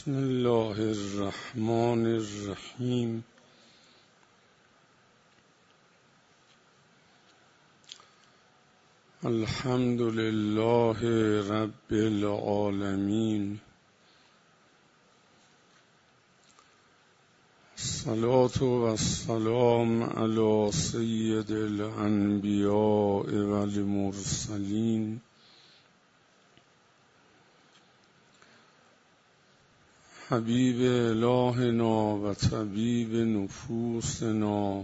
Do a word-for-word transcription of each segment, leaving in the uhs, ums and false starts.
بسم الله الرحمن الرحیم. الحمد لله رب العالمین. الصلاة والسلام علی سید الانبیاء والمرسلین حبیب الهنا و طبیب نفوسنا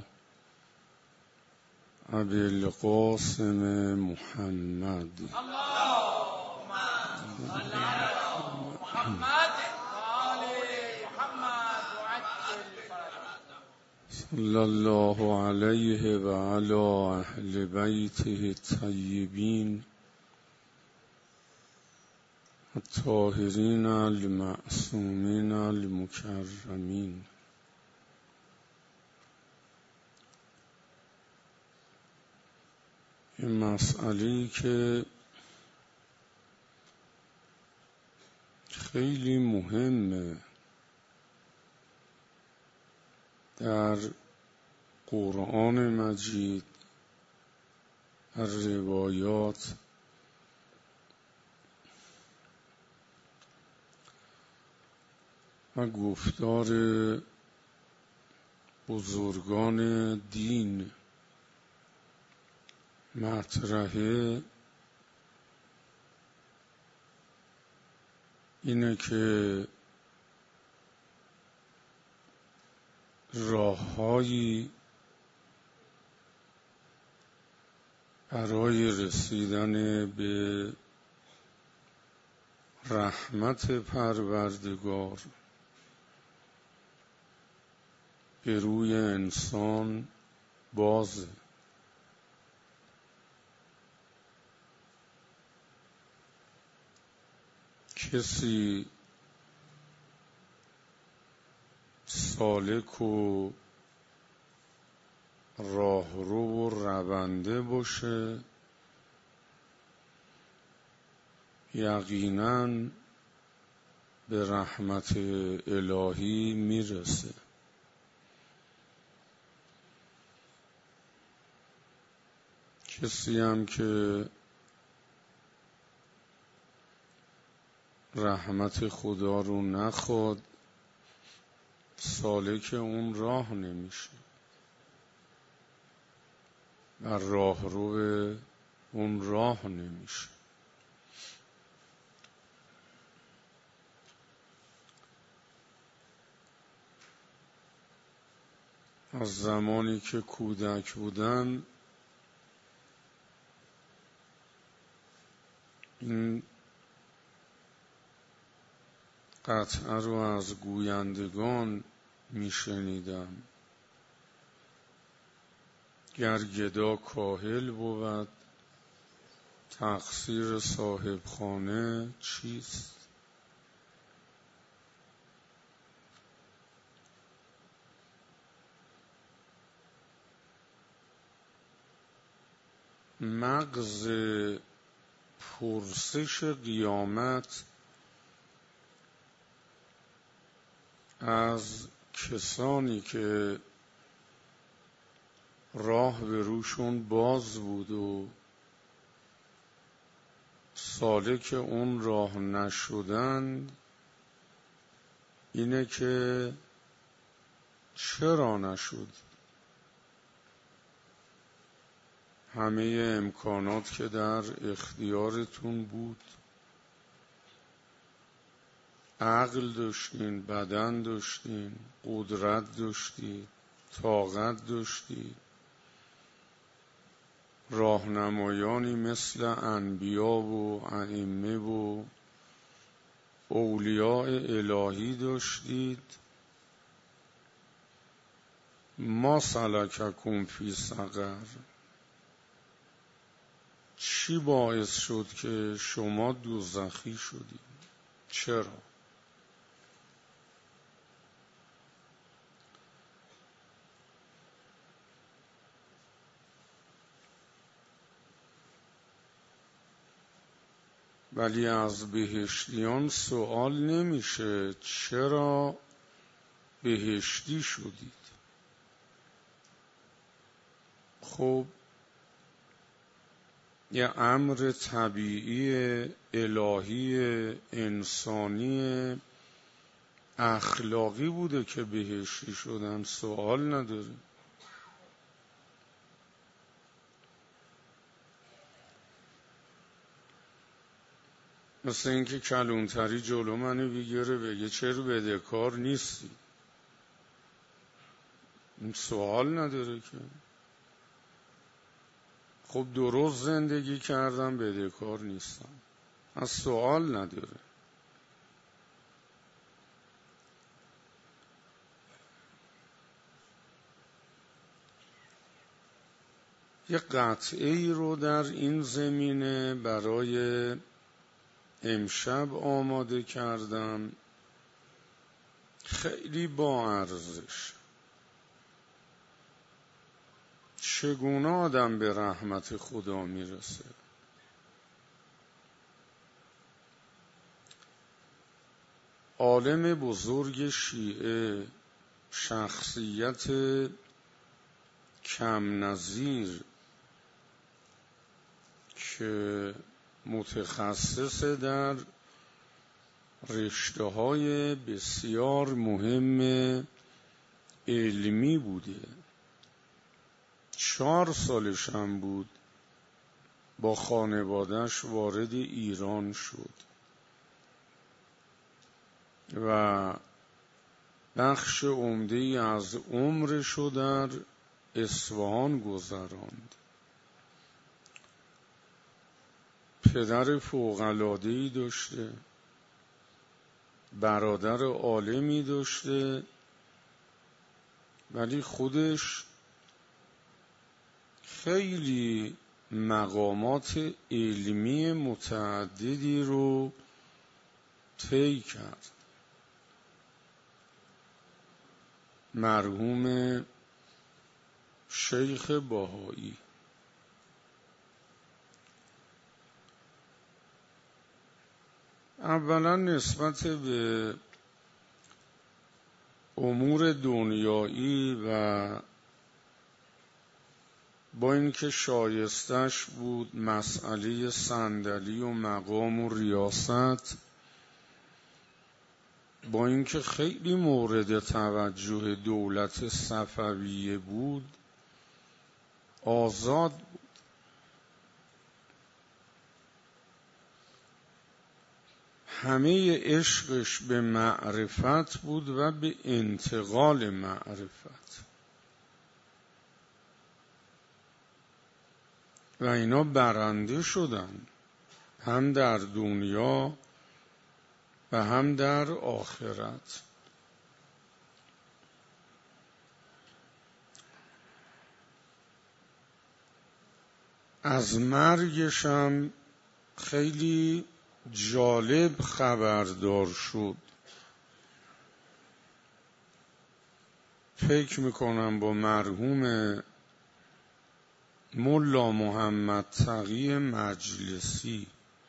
ابی القاسم محمد. اللهم صل على محمد وآل محمد وعجل فرجهم. صلی الله علیه و علی اهل بیته الطیبین الطاهرین المعصومین المکرمین. این مسئله‌ای که خیلی مهمه در قرآن مجید، در روایات و گفتار بزرگان دین مطرحه، اینه که راه‌هایی برای رسیدن به رحمت پروردگار به روی انسان بازه. کسی سالک و راهرو و رونده باشه، یقیناً به رحمت الهی میرسه. کسی هم که رحمت خدا رو نخواد، سالک اون راه نمیشه، بر راهرو اون راه نمیشه. از زمانی که کودک بودم این قطعه رو از گویندگان میشنیدم: گر گدا کاهل بود تقصیر صاحب خانه چیست؟ مغز پرسش قیامت از کسانی که راه به روشون باز بود و سالک اون راه نشدند اینه که چرا نشد؟ همه امکانات که در اختیارتون بود، عقل داشتین، بدن داشتین، قدرت داشتید، طاقت داشتید، راهنمایانی مثل انبیا و ائمه و اولیاء الهی داشتید. ما سلککم فی سقر، چی باعث شد که شما دوزخی شدید؟ چرا؟ ولی از بهشتیان سوال نمیشه چرا بهشتی شدید. خب یه امر طبیعی الهی انسانی اخلاقی بوده که بهشتی شدن، سوال نداره. مثل اینکه کلونتری جلو منو بگیره بگه چرا بدهکار نیستی، این سوال نداره که. خب درست زندگی کردم بدهکار نیستم، از سوال نداره. یه قطعه ای رو در این زمینه برای امشب آماده کردم، خیلی با ارزش. چگونه آدم به رحمت خدا میرسه؟ عالم بزرگ شیعه، شخصیت کم نظیر که متخصص در رشته‌های بسیار مهم علمی بوده، چهار سالش هم بود با خانواده‌اش وارد ایران شد و بخش عمده‌ای از عمرش رو در اصفهان گذراند. پدر فوق‌العاده‌ای داشته، برادر عالمی داشته، ولی خودش خیلی مقامات علمی متعددی رو طی کرد. مرحوم شیخ بهایی اولا نسبت به امور دنیایی و با اینکه شایستش بود مسئله صندلی و مقام و ریاست، با اینکه خیلی مورد توجه دولت صفویه بود، آزاد بود. همه عشقش به معرفت بود و به انتقال معرفت و اینا برنده شدن، هم در دنیا و هم در آخرت. از مرگش هم خیلی جالب خبردار شد. فکر میکنم با مرحوم ملا محمد تقی مجلسی،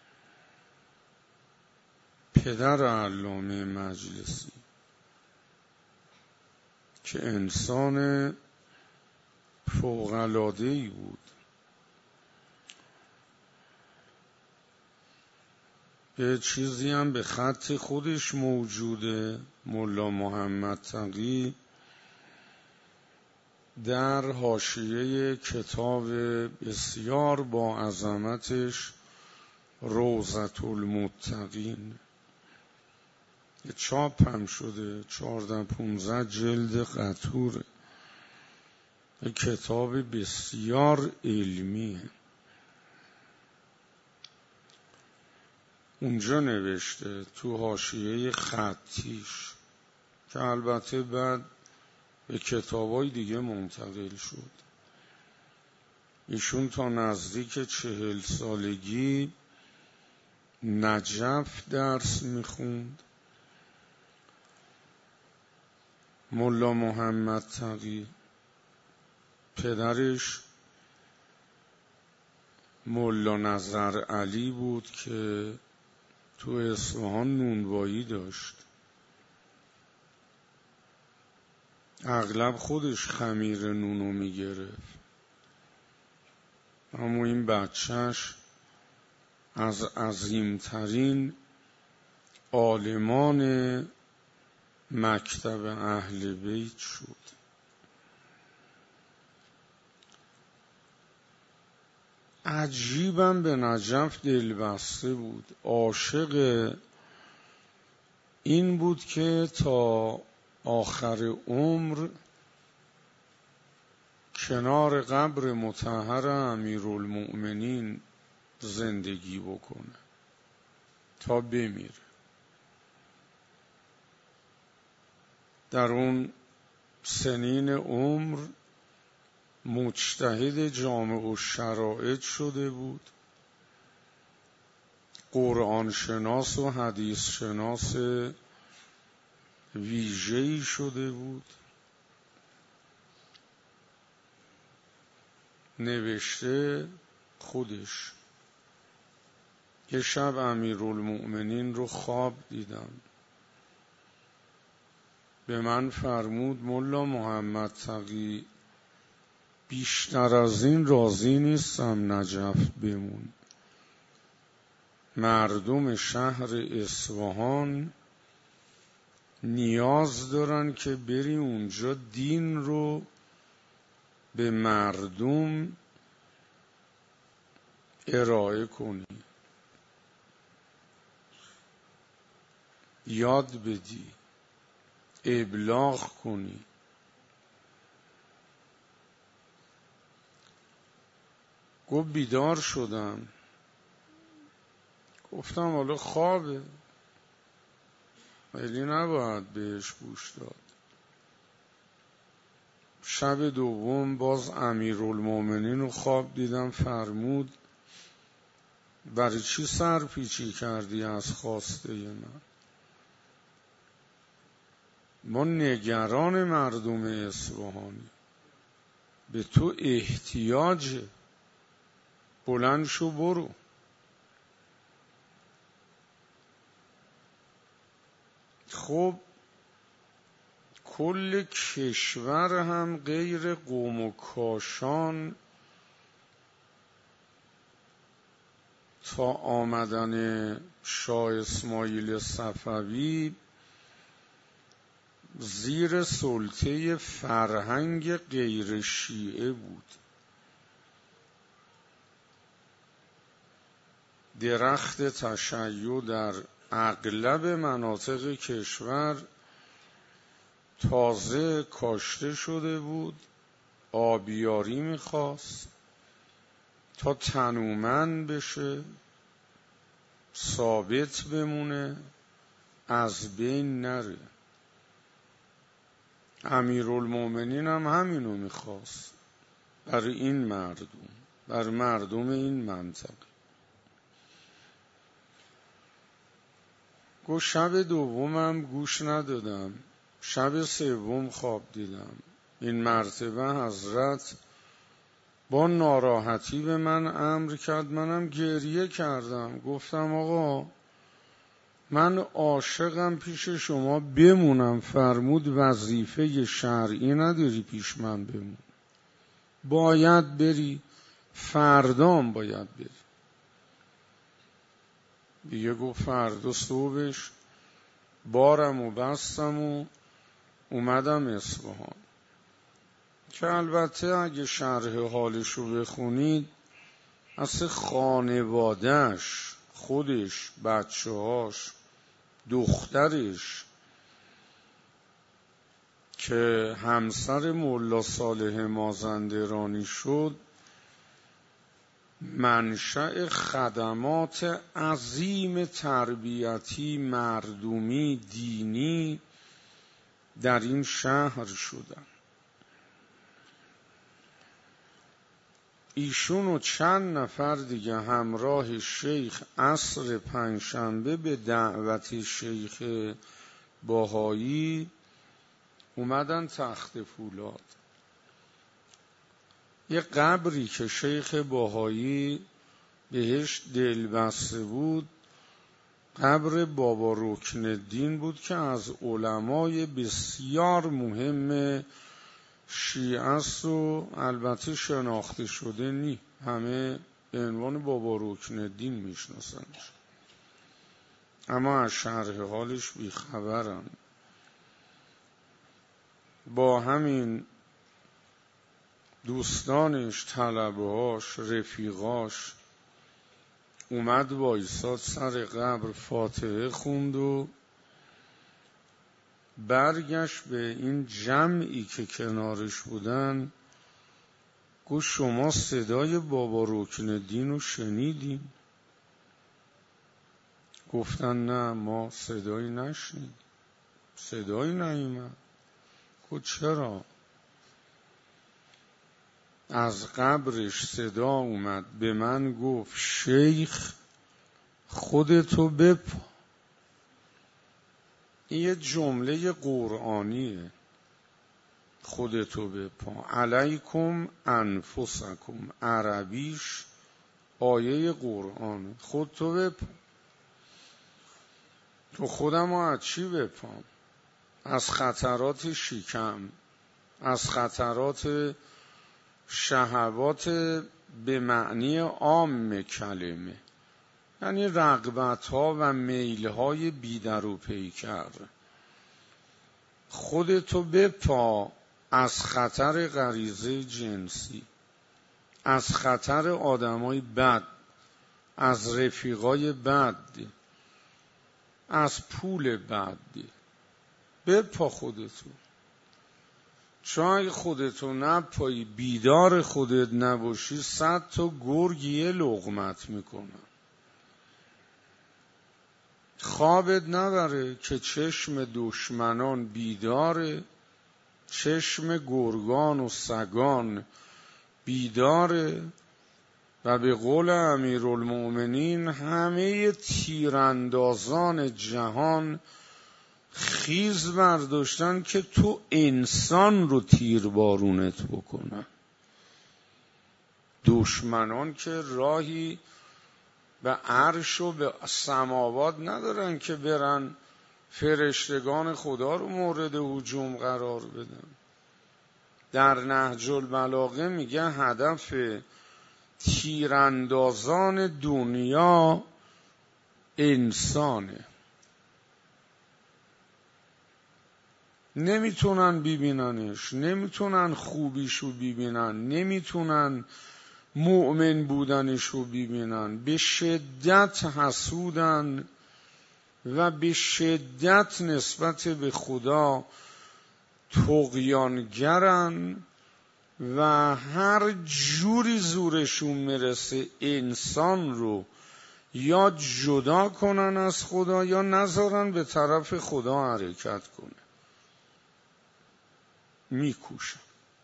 پدر علامه مجلسی، که انسان فوق‌العاده‌ای بود. یه چیزی هم به خط خودش موجوده، ملا محمد تقی در حاشیه کتاب بسیار با عظمتش روضة المتقین، یه چاپ هم شده، چهارده پونزده جلد قطوره، یه کتاب بسیار علمیه. اونجا نوشته تو حاشیه خطیش که البته بعد به کتابای دیگه منتقل شد. ایشون تا نزدیک چهل سالگی نجف درس میخوند. ملا محمد تقی پدرش ملا نظر علی بود که تو اصفهان نونوایی داشت. اغلب خودش خمیر نونو میگرفت، اما این بچهش از عظیمترین عالمان مکتب اهل بیت شد. عجیبم به نجف دلبسته بود، عاشق این بود که تا آخر عمر کنار قبر مطهر امیرالمؤمنین زندگی بکنه تا بمیره. در اون سنین عمر مجتهد جامع الشرائع شده بود، قرآن شناس و حدیث شناس ویژه‌ای شده بود. نوشته خودش یه شب امیرالمؤمنین رو خواب دیدم، به من فرمود ملا محمد تقی بیشتر از این راضی نیستم نجف بمون. مردم شهر اصفهان نیاز دارن که بری اونجا دین رو به مردم ارائه کنی، یاد بدی، ابلاغ کنی. گفت بیدار شدم، گفتم حالا خوابه، خیلی نباید بهش گوش داد. شب دوم باز امیرالمؤمنین رو خواب دیدم، فرمود برای چی سرپیچی کردی از خواسته من؟ ما نگران مردم اصفهانی، به تو احتیاجه، بلند شو برو. خب کل کشور هم غیر قوم و کاشان تا آمدن شاه اسماعیل صفوی زیر سلطه فرهنگ غیر شیعه بود. درخت تشیع در اغلب مناطق کشور تازه کاشته شده بود، آبیاری میخواست تا تنومند بشه، ثابت بمونه، از بین نره. امیرالمؤمنین هم همینو میخواست برای این مردم، برای مردم این منطقه. گو شب دومم گوش ندادم، شب سوم خواب دیدم. این مرتبه حضرت با ناراحتی به من امر کرد، منم گریه کردم. گفتم آقا من عاشقم پیش شما بمونم، فرمود وظیفه شرعی نداری پیش من بمون، باید بری، فردام باید بری. دیگه گفت فردا صبحش بارم و بستم و اومدم اصفهان، که البته اگه شرح حالشو بخونید اصلا خانوادهش، خودش، بچه‌هاش، دخترش که همسر مولا صالح مازندرانی شد، منشأ خدمات عظیم تربیتی، مردمی، دینی در این شهر شدن. ایشون و چند نفر دیگه همراه شیخ عصر پنجشنبه به دعوت شیخ باهایی اومدن تخت فولاد. یه قبری که شیخ باهایی بهش دل بسته بود قبر بابا رکن الدین بود که از علمای بسیار مهم شیعه است و البته شناخته شده نی، همه به عنوان بابا رکن الدین میشناسنش، اما از شرح حالش بیخبرن. با همین دوستانش، طلبهاش، رفیقاش اومد وایساد سر قبر، فاتحه خوند و برگشت به این جمعی که کنارش بودن گفت شما صدای بابا رکن الدین رو شنیدین؟ گفتن نه ما صدایی نشنیدیم، صدایی نیومد. گفت چرا؟ از قبرش صدا اومد به من گفت شیخ خودتو بپا. این یه جمله قرآنیه، خودتو بپا، علیکم انفسکم، عربیش آیه قرآن، خودتو بپا. تو خودم رو از چی بپام؟ از خطرات شکم، از خطرات شهوات به معنی عام کلمه، یعنی رغبت ها و میل های بیدر و پیکر. خودتو بپا از خطر غریزه جنسی، از خطر آدمای بد، از رفیقای بد، از پول بد. بپا خودتو، چون اگه خودتو نپایی، بیدار خودت نباشی، صد تا گرگ یه لقمت میکنن. خوابت نبره که چشم دشمنان بیداره، چشم گرگان و سگان بیداره، و به قول امیرالمؤمنین همه تیراندازان جهان خیز برداشتن که تو انسان رو تیربارونت بکنن. دشمنان که راهی به عرش و به سماوات ندارن که برن فرشتگان خدا رو مورد هجوم قرار بدن. در نهج البلاغه میگه هدف تیراندازان دنیا انسانه، نمیتونن ببیننش، نمیتونن خوبیشو ببینن، نمیتونن مؤمن بودنشو ببینن، به شدت حسودن و به شدت نسبت به خدا طغیانگرن و هر جوری زورشون میرسه انسان رو یا جدا کنن از خدا یا نذارن به طرف خدا حرکت کنه. میکوشن.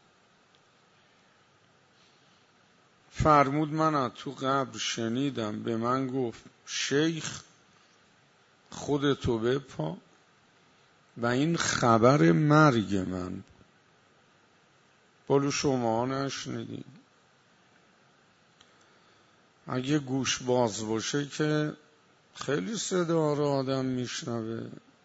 فرمود من از تو قبر شنیدم به من گفت شیخ خودتو بپا، و این خبر مرگ من. بلو شما نشنیدین؟ اگه گوش باز باشه که خیلی صدا رو آدم میشنوه.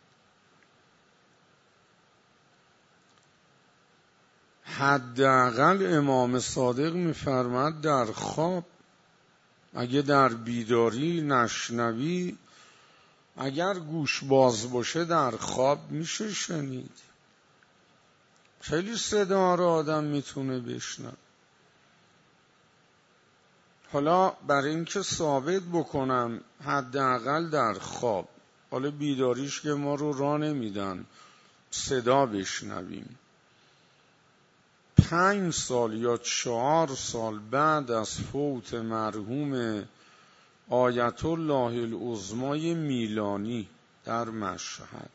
حداقل امام صادق میفرماد در خواب، اگه در بیداری نشنوی، اگر گوش باز باشه در خواب میشه شنید. خیلی صدا رو آدم میتونه بشنوه. حالا برای اینکه ثابت بکنم حداقل در خواب، حالا بیداریش که ما رو راه نمیدن صدا بشنویم، پنج سال یا چهار سال بعد از فوت مرحوم آیت الله العظمای میلانی در مشهد،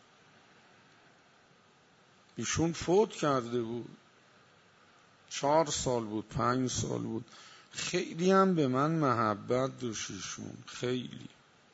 ایشون فوت کرده بود، چهار سال بود، پنج سال بود. خیلی هم به من محبت داشت ایشون، خیلی.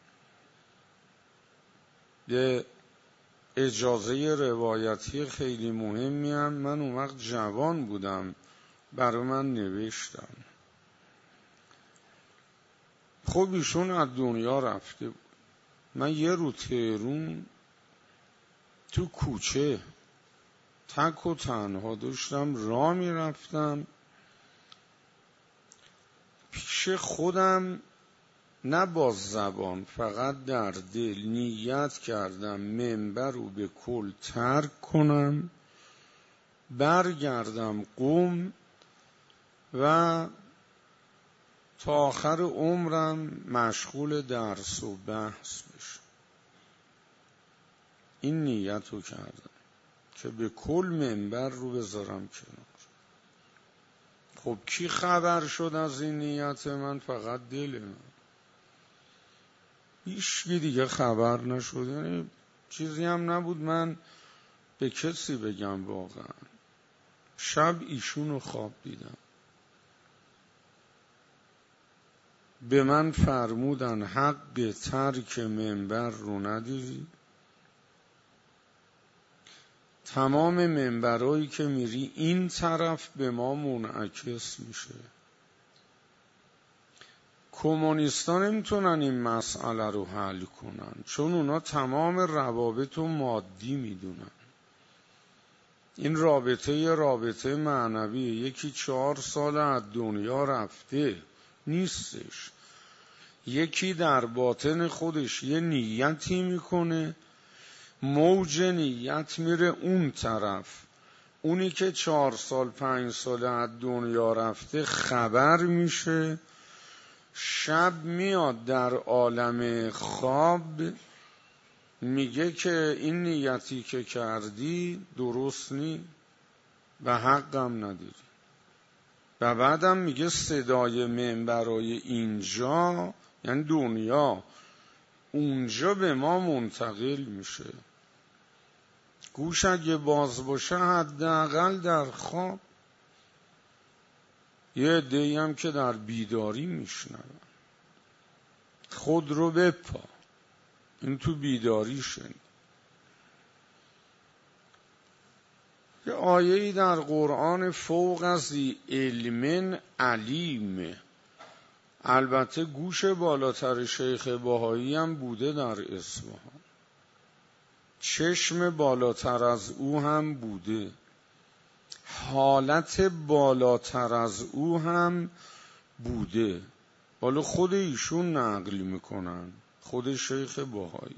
به اجازه روایتی خیلی مهمی هم من اون وقت جوان بودم، برای من نوشتم. خب ایشون از دنیا رفته بود. من یه رو تهرون تو کوچه تک و تنها داشتم راه میرفتم، پیش خودم نه با زبان فقط در دل نیت کردم منبر رو به کل ترک کنم، برگردم قم و تا آخر عمرم مشغول درس و بحث بشم. این نیت رو کردم که به کل منبر رو بذارم کنار. خب کی خبر شد از این نیت من؟ فقط دل من. هیچکی دیگه خبر نشد. یعنی چیزی هم نبود من به کسی بگم. واقعا شب ایشون رو خواب دیدم، به من فرمودن حق ترک منبر رو نداری، تمام منبرایی که میری این طرف به ما منعکس میشه. کمونیستا نمیتونن این مسئله رو حل کنن، چون اونا تمام روابط رو مادی میدونن. این رابطه یه رابطه معنویه. یکی چهار سال از دنیا رفته نیستش، یکی در باطن خودش یه نیتی میکنه، موج نیت میره اون طرف. اونی که چهار سال پنج سال از دنیا رفته خبر میشه، شب میاد در عالم خواب میگه که این نیتی که کردی درست نی و حقم نداری. و بعدم میگه صدای منبرای اینجا یعنی دنیا اونجا به ما منتقل میشه. گوش اگه باز باشه حداقل در خواب، یه عده‌ای هم که در بیداری میشنون. خود رو بپا، این تو بیداری شد. یه آیه‌ای در قرآن فوق از علم علیم، البته گوش بالاتر شیخ بهایی هم بوده در اصفهان، چشم بالاتر از او هم بوده، حالت بالاتر از او هم بوده. حالا خود ایشون نقل میکنن، خود شیخ بهایی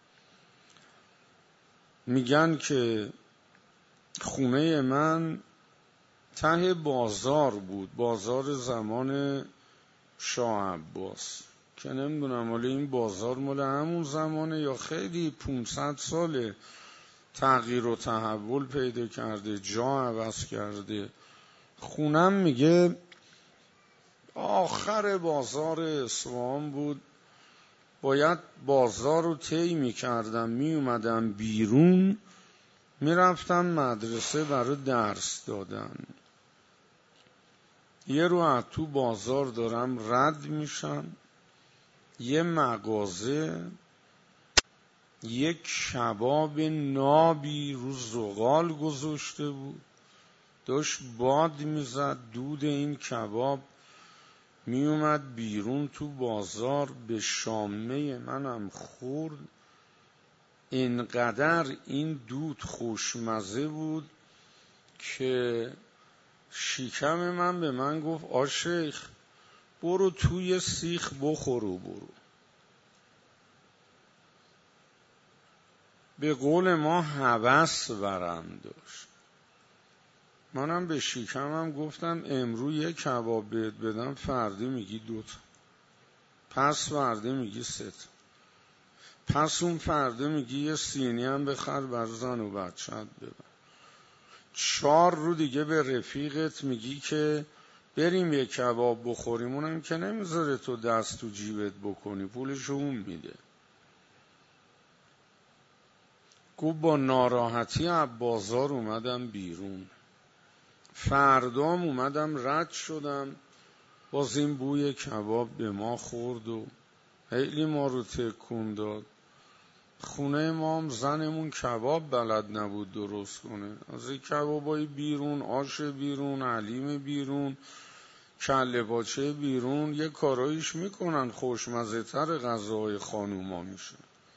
میگن که خونه من ته بازار بود، بازار زمان شاه عباس، که نمیدونم حالا این بازار مال همون زمانه یا خیلی پونصد ساله تغییر و تحول پیدا کرده، جا عوض کرده. خونم میگه آخر بازار اصفهان بود، باید بازار رو طی میکردم، میومدم بیرون میرفتم مدرسه برای درس دادن. یه رو از تو بازار دارم رد میشم، یه مغازه یک کباب نابی رو زغال گذاشته بود، داشت باد میزد، دود این کباب میومد بیرون تو بازار، به شامه منم خورد. اینقدر این دود خوشمزه بود که شکم من به من گفت آ شیخ برو توی سیخ بخور و برو. به قول ما هوس ورم داشت. منم به شکمم گفتم امروز یک کباب بهت بدم، فردا میگی دوتا، پس فردا میگی سه تا، پس اون فردا میگی یه سینی هم بخر بر زن و بچه‌ت ببر. چهار رو دیگه به رفیقت میگی که بریم یه کباب بخوریم، اونم که نمیذاره تو دست تو جیبت بکنی، پولشو اون میده. گفت با ناراحتی از بازار اومدم بیرون، فردام اومدم رد شدم، باز این بوی کباب به ما خورد و خیلی ما رو تکون داد. خونه ما هم زنمون کباب بلد نبود درست کنه، از این کبابای بیرون، آش بیرون، حلیم بیرون، کله پاچه بیرون، یه کارایش میکنن خوشمزه تر غذاهای خانوما میشه.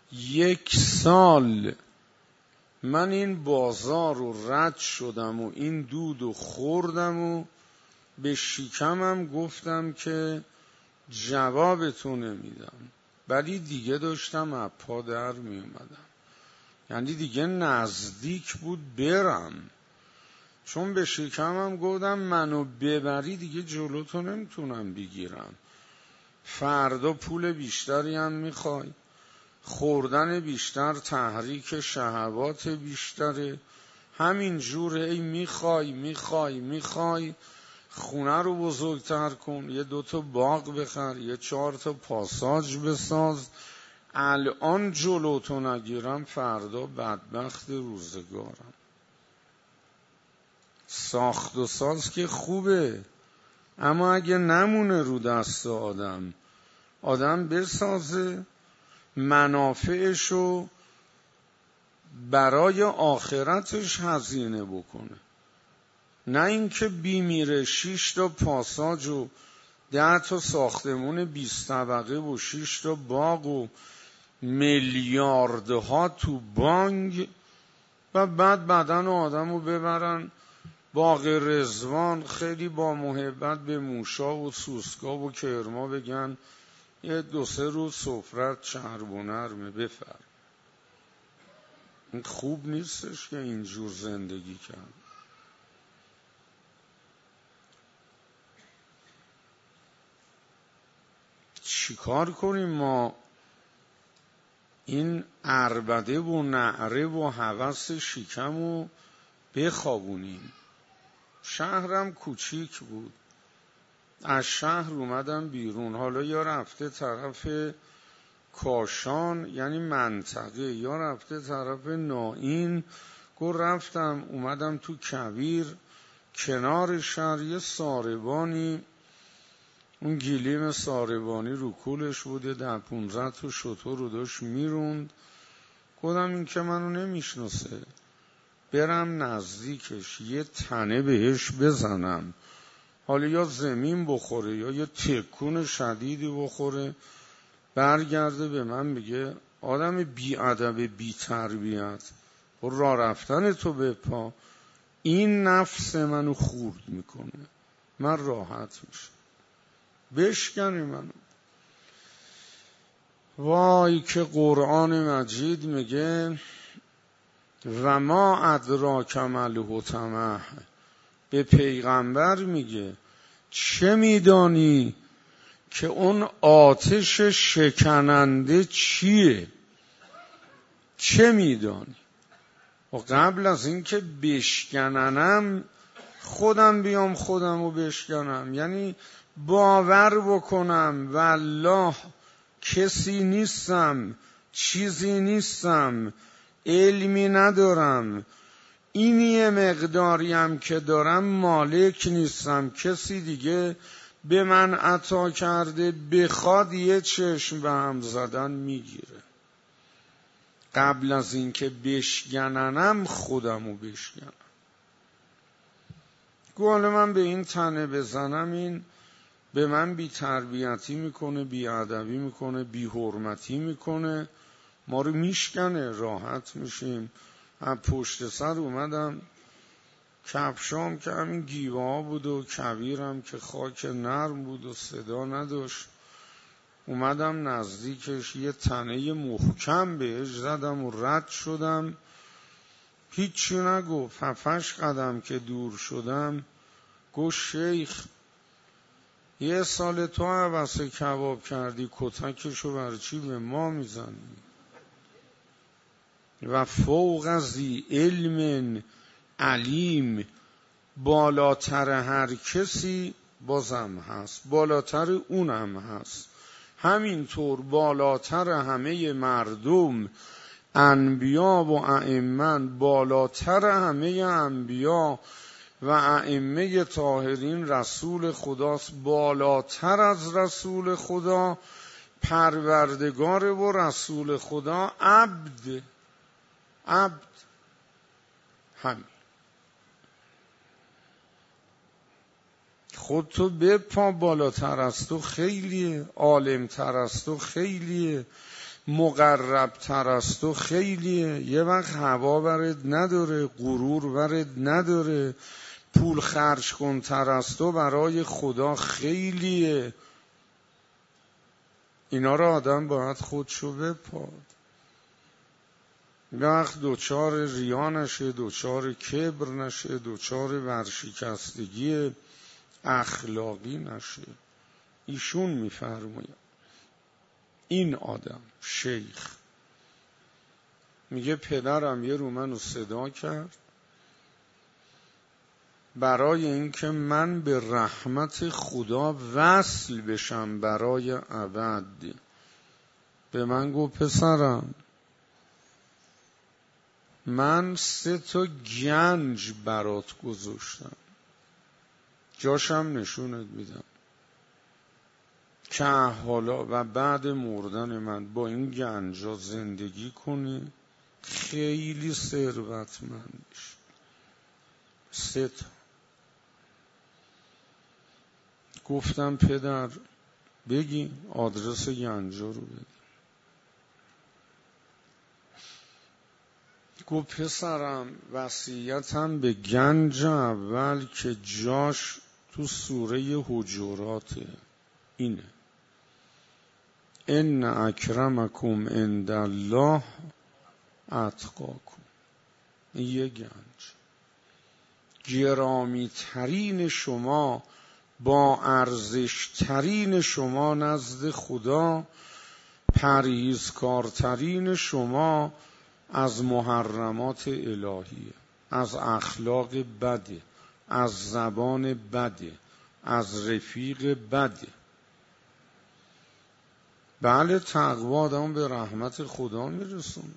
یک سال من این بازار رو رد شدم و این دود رو خوردم و به شکمم گفتم که جوابتو نمیدم، ولی دیگه داشتم از پا در می اومدم. یعنی دیگه نزدیک بود برم، چون به شکمم گفتم منو ببری دیگه جلوتو نمیتونم بگیرم. فردا پول بیشتری هم میخوای، خوردن بیشتر، تحریک شهوات بیشتره، همین جور ای میخوای میخوای میخوای خونه رو بزرگتر کن، یه دوتا باغ بخر، یه چهار تا پاساژ بساز. الان جلوتو نگیرم فردا بدبخت روزگارم. ساخت و ساز که خوبه، اما اگه نمونه رو دست آدم، آدم بسازه منافعشو برای آخرتش هزینه بکنه، نه اینکه بیمیره شش تا پاساژ و ده تا ساختمون بیست طبقه و شش تا باغ و میلیاردها تو بانک و بعد بدن آدم رو ببرن باغ رضوان، خیلی با محبت به موشا و سوسکا و کرما بگن یه دو سه روز سفرت چرب و نرمه بفر. این خوب نیستش که اینجور زندگی کرد. چیکار کنیم ما این عربده و نعره و هوس شکم رو بخوابونیم؟ شهرم کوچیک بود، از شهر اومدم بیرون، حالا یا رفته طرف کاشان یعنی منطقه، یا رفته طرف نائین. گفت رفتم اومدم تو کویر کنار شهر، یه ساربانی، اون گلیم ساربانی رو کولش بوده، ده پونزده تا شتر رو داشت میروند. گفتم این که منو نمیشناسه، برم نزدیکش یه تنه بهش بزنم، حالا یا زمین بخوره یا یه تکون شدیدی بخوره، برگرده به من بگه آدم بی ادب بی تربیت و راه رفتن تو به پا. این نفس منو خورد میکنه، من راحت میشه، بشکنی منو. وای که قرآن مجید میگه و ما ادراک ما الحطمه، به پیغمبر میگه چه میدانی که اون آتش شکننده چیه؟ چه میدانی؟ و قبل از اینکه بشکننم خودم بیام خودم رو بشکنم، یعنی باور بکنم والله کسی نیستم، چیزی نیستم، علمی ندارم، این یه مقداریم که دارم مالک نیستم، کسی دیگه به من عطا کرده، بخواد یه چشم به هم زدن میگیره. قبل از اینکه بشکننم خودمو بشکنم. گوال من به این تنه بزنم، این به من بی تربیتی میکنه، بی ادبی میکنه، بی حرمتی میکنه، ما رو میشکنه، راحت میشیم. از پشت سر اومدم، کفشام که همین گیوه ها بود و کویرم که خاک نرم بود و صدا نداشت، اومدم نزدیکش یه تنه محکم بهش زدم و رد شدم. هیچی نگفت. هفتش قدم که دور شدم گفت شیخ یه سال تو عوض کباب کردی، کتکشو برای چی به ما میزنی؟ و فوق ذی علم علیم، بالاتر هر کسی بازم هست، بالاتر اونم هست، همینطور بالاتر همه مردم، انبیا و ائمه، بالاتر همه انبیا و ائمه طاهرین رسول خداست، بالاتر از رسول خدا پروردگار و رسول خدا عبد عبد همین. خود تو به پا، بالاتر از تو خیلیه، عالم تر از تو خیلیه، مقرب تر از تو خیلیه، یه وقت هوا برد نداره، غرور برد نداره، پول خرج کن تر از تو برای خدا خیلیه. اینا را آدم باید خودشو بپاد. یه وقت دوچار ریا نشه، دوچار کبر نشه، دوچار ورشکستگی اخلاقی نشه. ایشون میفرماید این آدم شیخ میگه پدرم یه رو منو صدا کرد برای اینکه من به رحمت خدا وصل بشم برای ابد. به من گفت پسرم من سه تا گنج برات گذاشتم، جاشم نشونت میدم که حالا و بعد مردن من با این گنجا زندگی کنی، خیلی ثروتمند بشی. سه تا. گفتم پدر بگی آدرس گنجا رو بده. گفت پسرم وصیتم به گنج اول که جاش تو سوره حجراته اینه: ان اکرمکم عند الله اتقاکم. این یه گنج. گرامی ترین شما، با ارزش ترین شما نزد خدا، پرهیزکارترین شما از محرمات الهیه، از اخلاق بده، از زبان بده، از رفیق بده. بله تقوا آدم به رحمت خدا میرسونه،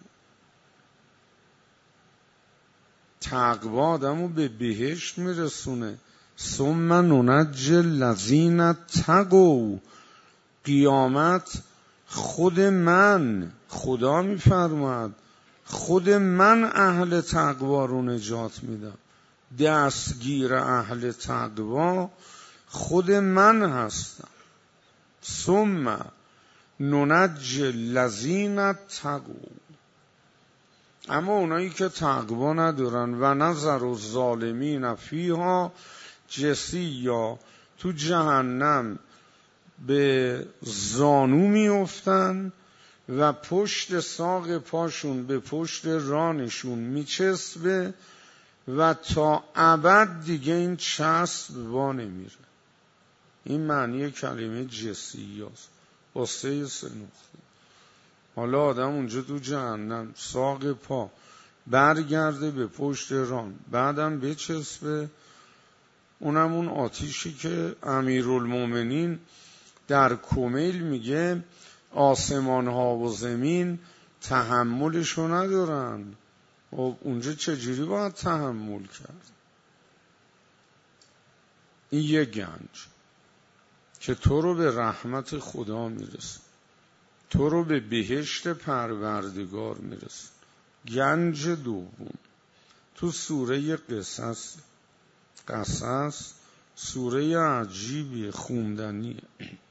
تقوا آدمو به بهشت میرسونه. ثم ننجی الذین اتقوا. قیامت خود من، خدا میفرماد خود من اهل تقوا رو نجات میدم. دستگیر اهل تقوا خود من هستم. ثم ننجی الذین اتقوا. اما اونایی که تقوا ندارن و نظر الظالمین فیها جثیا، تو جهنم به زانو میافتن و پشت ساق پاشون به پشت رانشون میچسبه و تا ابد دیگه این چسب وا نمیره. این معنی کلمه جثیاست با سه سه نقطه. حالا آدم اونجا تو جهنم ساق پا برگرده به پشت ران، بعدم بچسبه. اونم اون آتیشی که امیرالمومنین در کمیل میگه آسمان ها و زمین تحملشو ندارن. و اونجا چجوری باید تحمل کرد؟ این یه گنج که تو رو به رحمت خدا میرسه، تو رو به بهشت پروردگار میرسه. گنج دوم تو سوره قصص. قصص سوره عجیبی خوندنیه.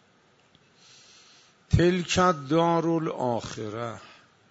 تلک دار الاخره،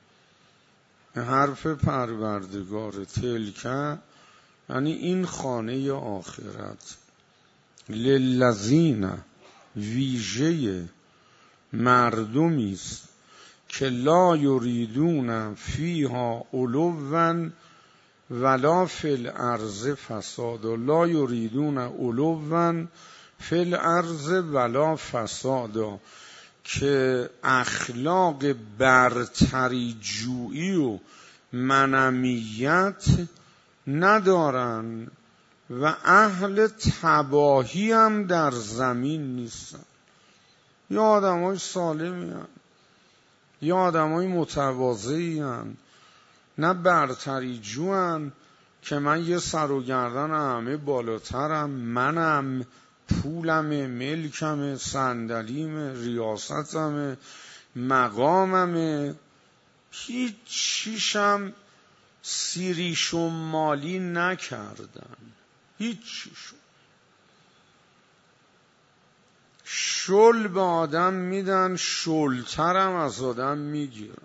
حرف پروردگار. تلک یعنی این خانه آخرت. للذین، ویژه مردمی است که لا یریدون فیها علوا ولا فی الارض فساد. لا یریدون علوا فی الارض ولا فساد، که اخلاق برتری جویی و منمیت ندارن و اهل تباهی هم در زمین نیستن. یا آدم های سالمی هن، یا آدم های متواضعی هن، نه برتری جو هن که من یه سر و گردن همه بالاترم، منم، پولم، ملکم، صندلیم، ریاستم، مقامم، هیچ چیشم سیریش و مالی نکردن. هیچ چیشم. شل به آدم میدن، شلترم از آدم میگیرن.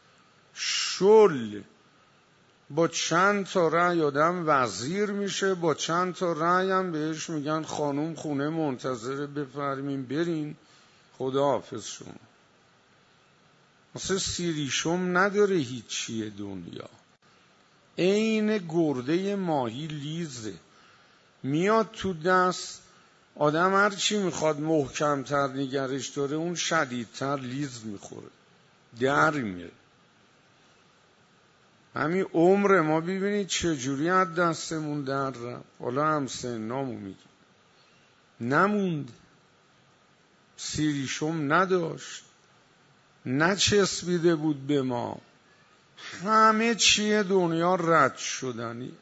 شل با چند تا رأی آدم وزیر میشه، با چند تا رأی هم بهش میگن خانوم خونه منتظره بفرمین برین خداحافظ شما. مثل سیریشم نداره هیچیه دنیا. عین گرده ماهی لیزه، میاد تو دست آدم، هر چی میخواد محکمتر نگرش داره اون شدیدتر لیز میخوره، در میره. همین عمر ما ببینید چجوری از دستمون در رفت. حالا هم سنامو میگیم نموند، سیریشم نداشت، نچسبیده بود به ما، همه چیه دنیا رد شدنی.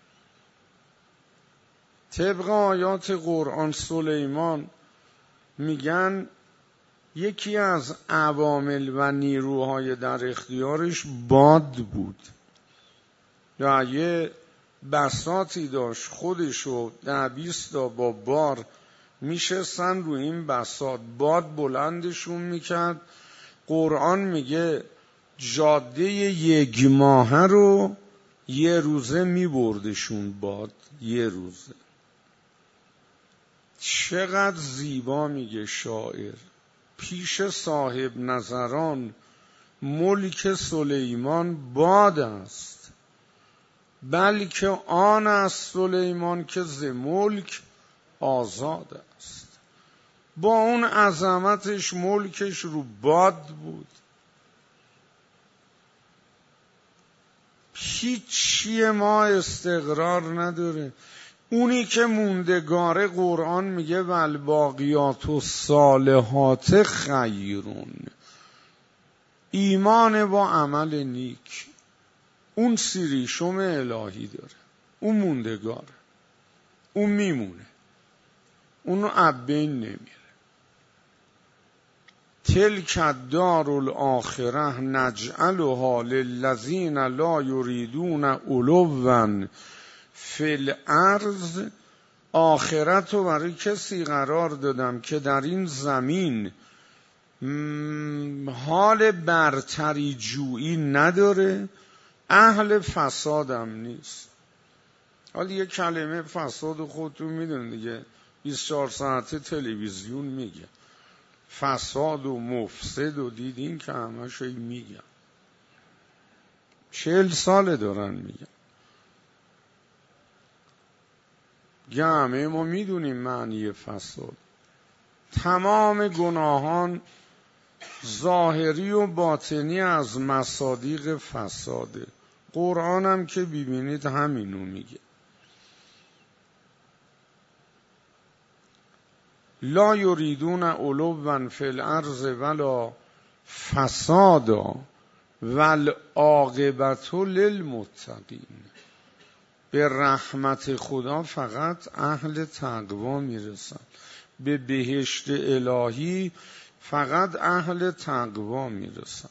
طبق آیات قرآن سلیمان میگن یکی از عوامل و نیروهای در اختیارش باد بود. یا یه بساطی داشت، خودشو ده بیست تا با بار میشستن روی این بساط، باد بلندشون میکرد. قرآن میگه جاده یک ماهه رو یه روزه میبردشون باد، یه روزه. چقدر زیبا میگه شاعر، پیش صاحب نظران ملک سلیمان باد است، بلکه آن است سلیمان که ز ملک آزاد است. با اون عظمتش ملکش رو باد بود. هیچی ما استقرار نداره. اونی که موندگاره قرآن میگه والباقیات الصالحات خیرون، ایمان با عمل نیک. اون سیریشم الهی داره، اون موندگاره، اون میمونه، اونو عبین نمیره. تلک الدار الاخره نجعلها للذین لا یریدون علوا فی الارض. آخرت رو برای کسی قرار دادم که در این زمین حال برتری جویی نداره، اهل فسادم نیست. حالا یه کلمه فساد خودتون میدونید دیگه، بیست و چهار ساعته تلویزیون میگه فساد و مفسد و دیدین که همه شوی میگن، چهل ساله دارن میگن. همه ما میدونیم معنی فساد. تمام گناهان ظاهری و باطنی از مصادیق فساده. قرآن هم که ببینید همینو میگه. لا یریدون علوا فی الارض ولا فسادا والعاقبة للمتقین. به رحمت خدا فقط اهل تقوا میرسن، به بهشت الهی فقط اهل تقوا میرسن.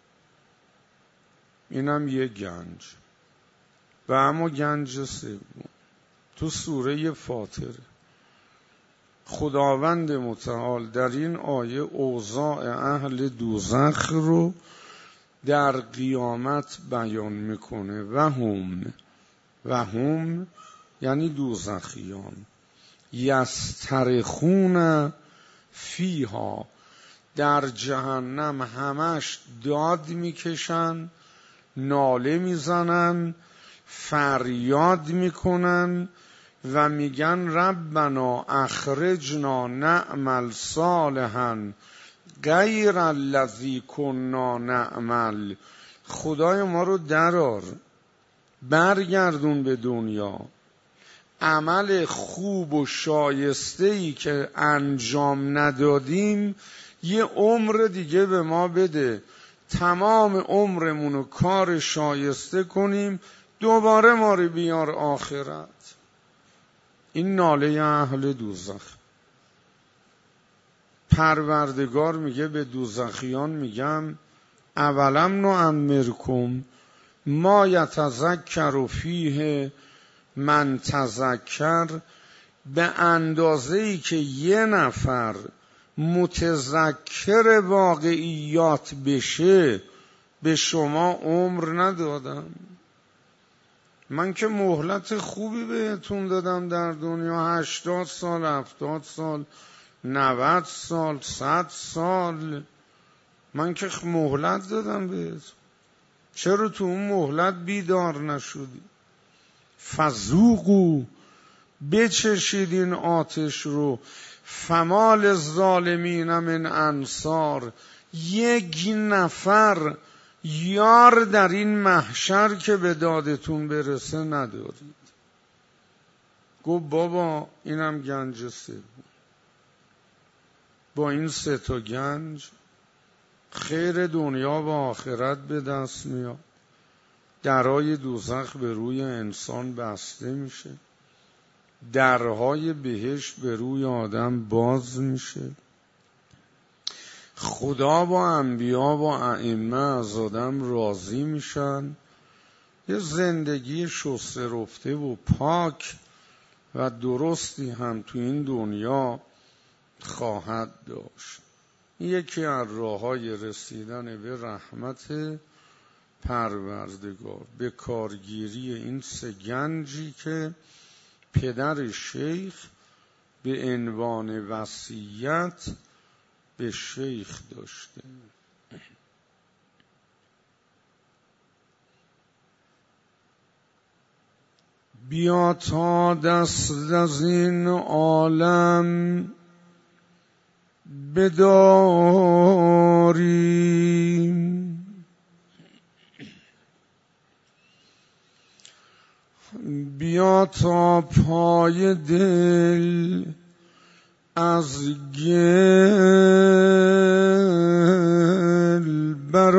اینم یه گنج. و اما گنج سوم تو سوره فاطر، خداوند متعال در این آیه اوضاع اهل دوزخ رو در قیامت بیان میکنه. و هم و هم یعنی دوزخیان، یسترخون فیها، در جهنم همش داد میکشن، ناله میزنن، فریاد میکنن و میگن ربنا اخرجنا نعمل صالحا غیر الذی کنا نعمل. خدای ما رو درار، برگردون به دنیا، عمل خوب و شایسته‌ای که انجام ندادیم یه عمر دیگه به ما بده، تمام عمرمونو کار شایسته کنیم، دوباره ما رو بیار آخرت. این ناله اهل دوزخ. پروردگار میگه به دوزخیان میگم اولم نعمرکم ما یتذکر فیه من تذکر، به اندازه‌ای که یه نفر متذکر واقعیات بشه به شما عمر ندادم؟ من که مهلت خوبی بهتون دادم در دنیا، هشتاد سال، هفتاد سال، نود سال، صد سال، من که مهلت دادم بهتون. چرا تو اون مهلت بیدار نشدی؟ فذوقوا، بچشید این آتش رو، فمال الظالمین من انصار، یک نفر یار در این محشر که به دادتون برسه ندارید. گفت بابا اینم گنج سوم. با این سه تا گنج خیر دنیا و آخرت به دست میاد، درهای دوزخ به روی انسان بسته میشه، درهای بهشت به روی آدم باز میشه، خدا و انبیا و ائمه از آدم راضی میشن، یه زندگی شسته رفته و پاک و درستی هم تو این دنیا خواهد داشت. یکی از راه‌های رسیدن به رحمت پروردگار، به کارگیری این سه گنجی که پدر شیخ به عنوان وصیت به شیخ داشته. بیا تا دست از این عالم بداریم، بیا تا پای دل از گل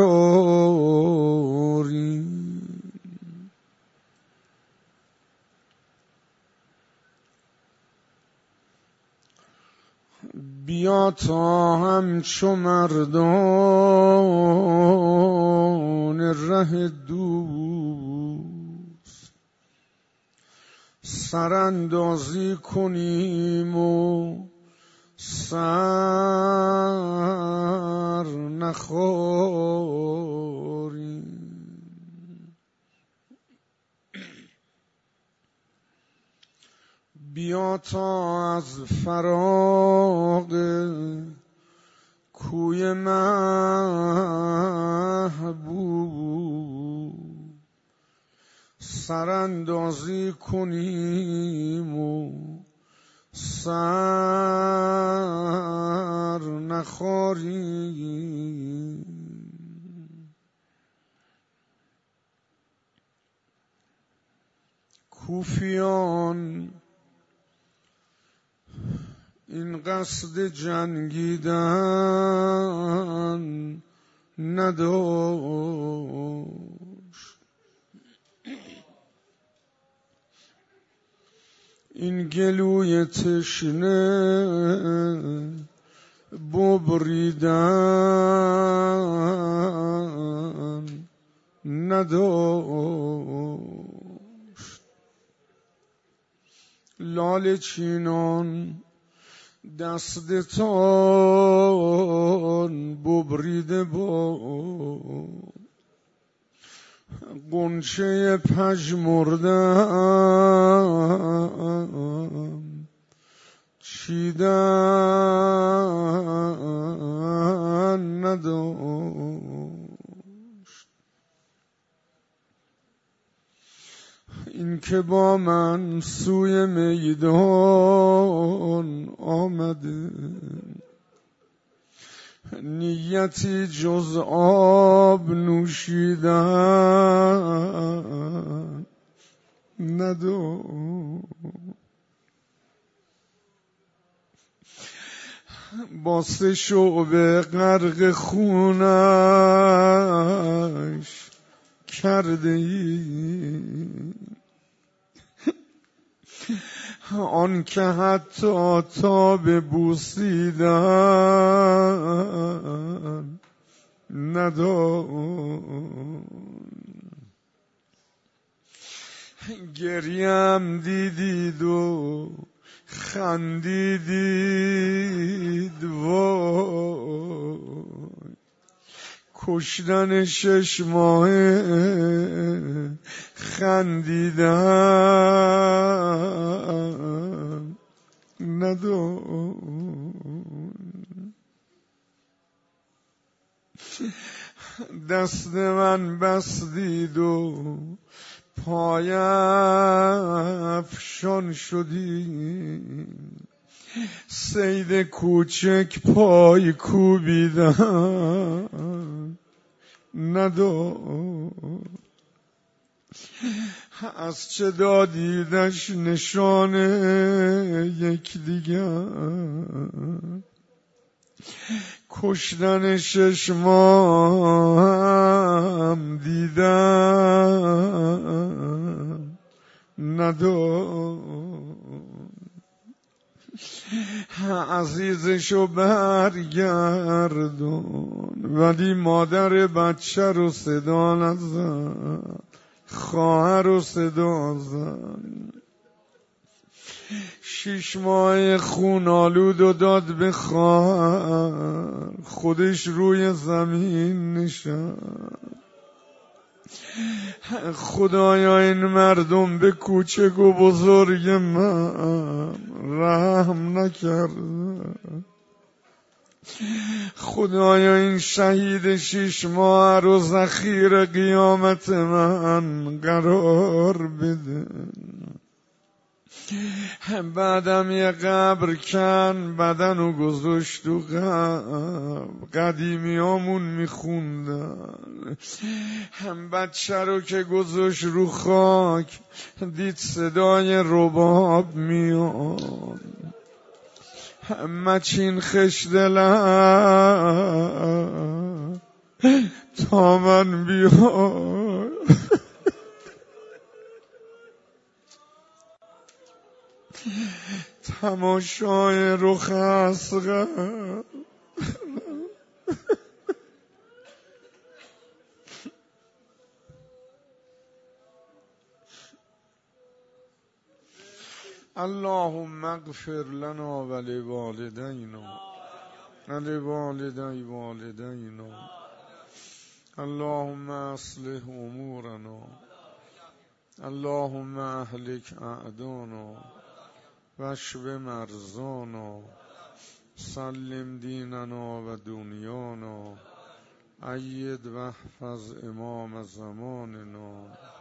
برآریم، بیا تا همچو مردان ره دوست سراندازی کنیم و سر نخاریم، بیا تا از فراق کوی محبوب سراندازی کنیم و سر نخاریم. کوفیان این قصد جنگیدن نداشت، این گلوی تشنه ببریدن نداشت. لاله چینان دستتان ببریده با غنچه پژمردم چیدن نداشت. این که با من سوی میدان آمده نیتی جز آب نوشیدن نداشت. با سه شعبه غرق خونش کرده ای آن که حتی تا به بوسیدن نداشت. گریم دیدید و خندیدید وای کشتن شش ماهه خندیدم ندون دست من بستید و پایفشان شدیم صید کوچک پای کوبیدم نداد از چه دادیدش نشان یک دیگر کشتن شش ماه دیدم نداد عزیزشو برگردون ولی مادر بچه رو صدا نزن خواهر رو صدا زن شش ماه خون آلود و داد به خواهر خودش روی زمین نشست خدایا این مردم به کوچک و بزرگ من رحم نکرده خدایا این شهید شش ماه رو ذخیر قیامت من قرار بده بعدم یه قبر کن بدنو گذاشت تو قبر قدیمی همون میخوندن بچه رو که گذاشت رو خاک دید صدای رباب میاد مچین خش دلم تا من بیاد تماشای رخ اصغر اللهم اغفر لنا ولوالدینا ولوالدی والدینا اللهم اصلح امورنا اللهم اهلك اعدانا واشف مرضانا سلم دیننا و دنیانا اید واحفظ امام زماننا